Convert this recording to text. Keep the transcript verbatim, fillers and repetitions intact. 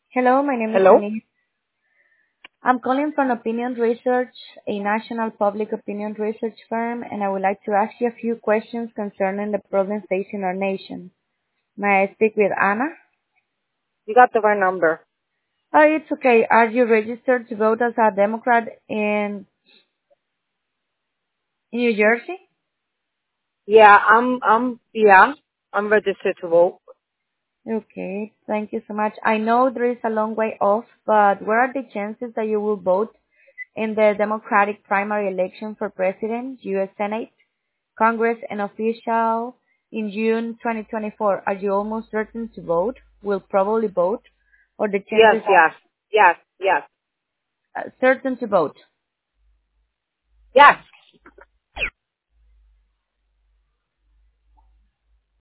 Hello, my name is Hello? Annie. I'm calling from Opinion Research, a national public opinion research firm, and I would like to ask you a few questions concerning the problems facing our nation. May I speak with Anna? You got the right number. Oh, it's okay. Are you registered to vote as a Democrat in New Jersey? Yeah, I'm, I'm, yeah, I'm registered to vote. Okay, thank you so much. I know there is a long way off, but what are the chances that you will vote in the Democratic primary election for President, U S Senate, Congress, and official in June twenty twenty-four? Are you almost certain to vote? Will probably vote? Or the Yes, chances yes, yes, yes, are uh, certain to vote? yes.